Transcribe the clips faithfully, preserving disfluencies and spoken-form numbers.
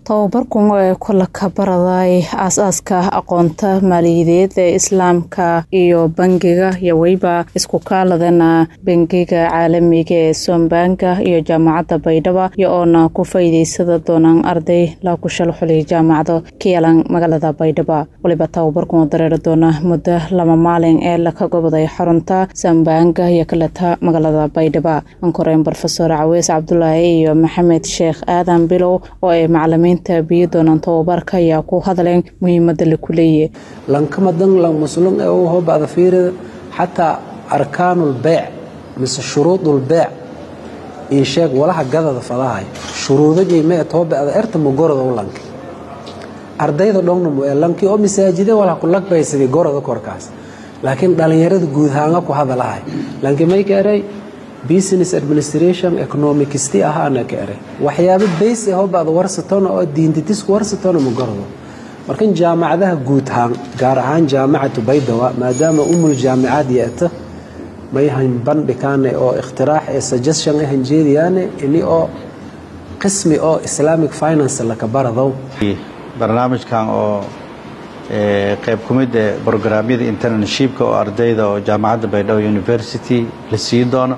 tababarkan oo kula ka baraday aasaaska aqoonta maaliyadeed ee islaamka iyo bangiga iyo wayba isku kaaladana bangiga caalamiga ee Sombanka iyo jaamacadda Baydhabo iyo oona ku faa'iideysada doonaan arday la ku shaqeeya jaamacadda Kielan magaalada Baydhabo waliba tababarkan dareero doona muddo laba maalin ee la ka goboday xarunta Sombanka iyo kalata magaalada Baydhabo ankoreen professor Awees Abdullaahi iyo Maxamed Sheekh Aadan Bilow oo ay macallimiin biyo doonaan tababarka ayaa ku hadleen muhiimadda la ku leeyahay lankama dan la muslim ee oo baad fiirada hatta arkaanul bay' mis shuruudul bay' in sheeg walaha gadada falahay shuruudo jeeyma toobaada erta magorada u lank ardayda dhowna ee lanki oo masaajida wala ku laqbaysadii gorada korkaas laakiin dhalinyarada guud ahaan ku hadalahay lanki may gaaray business administration economics tii ahaana ka eray waxyaabo base ah oo baad warsaton oo diintiis warsaton ma garado markan jaamacadaha guud ahaan gaar ahaan jaamacadda Baydhabo maadaama umul jaamacad yeeta may hayn bandhigaan oo ikhtiraah ee suggestion ah jeediyaan ini oo qismi oo Islamic finance la ka barado barnaamijkan oo ee qayb kumid ah barnaamijyada internshipka oo ardayda oo jaamacadda Baydhabo University la sii doono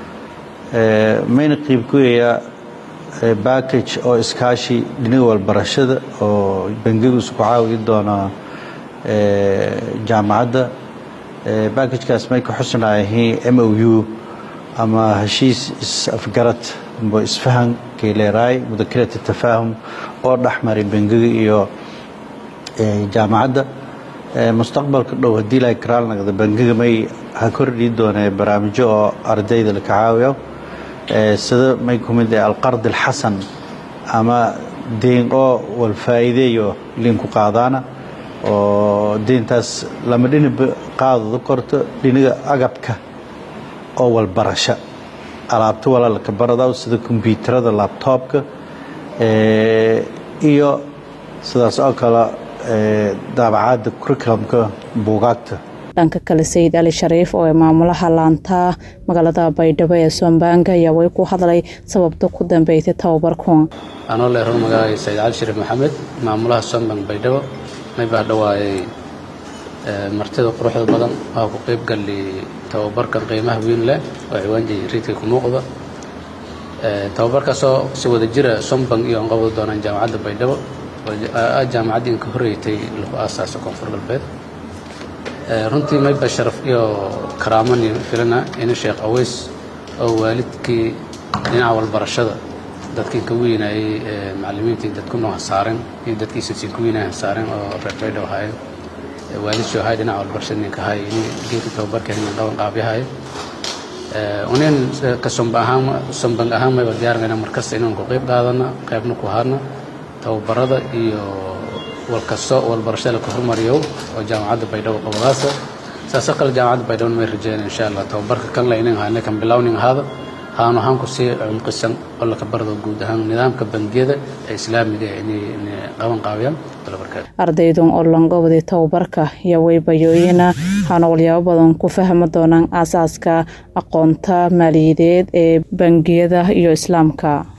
ee main qeyb ku yahay package oo iskaashi dhinaca walbarashada oo bangigu isku caawin doona ee jaamacadda ee package-kaas may ku xusnaayeen M O U ama heshiis afgarad oo isfahan keeleeray mudakirada tafaahum oo dhaxmaray bangiga iyo ee jaamacadda ee mustaqbalka dhow hadii la ikraalnaqdo bangiga may ha kordhi doonaa barnaamijyo oo ardayda la ka caawiyo sida may kumid ah al-qard al-hasan ama deen oo wal faa'iideeyo linku qaadana oo deentaas lama dhinib qaadado korto dhiniga agabka oo wal barasho alaabta wala la ka barado sida kombiyuutarada laptopka ee iyo sidaas oo kale ee daabacada curriculumka buugaagta dhanka kale Sayid Ali Shariif oo maamulaha laanta magaalada Baydhabo ee Sombanka ayaa way ku hadlay sababta ku dambeysay tababarkan anoo leeyahay magaalada Sayid Ali Shariif Maxamed maamulaha Sombanka Baydhabo may baa dhawaayay martida quruxda badan oo ku qayb galay tababarkan qiimaha weyn leh oo ciwaanjii riidka ku muuqda ee tababarkaas oo si wada jira Sombanka iyo qabad doonaan jaamacadda Baydhabo oo jaamacadda in ka horeeyay lagu aasaasay koonfur galbeed runtii may basharaf iyo karaamani filana in Sheekh Awees oo waalidkii dhinaca walbarashada dadkii ka weynayay macallimiintii dadku noo saaran iyo dadkii sidii ku weynayay saaran oo reerbaydo ahay waalidkii ahay dhinaca walbarashada ninka ahay in geedka tababarka in qaban qaabiyahay ee unin ka Sombanka Sombanka ahaan may diyaarnayna markas inaan ku qayb qaadana qaybna ku haarna tababarada iyo walkasto walbarashada ka hormariyo oo jaamacadda Baydhabo qabadaasa saasaqal jaamacadda Baydhabo ma rajeen insha Allah tababarka kan la inaan hayna kan bilowning hada haanu han ku sii umqisan oo la ka barado guud ahaan nidaamka bangiyada ee islaamiga ee qaban qaabiyaan tababarka ardaydan oo langowday tababarka iyo waybayooyina hana walyaabo badan ku fahmi doonaan aasaaska aqoonta maaliyadeed ee bangiyada iyo islaamka.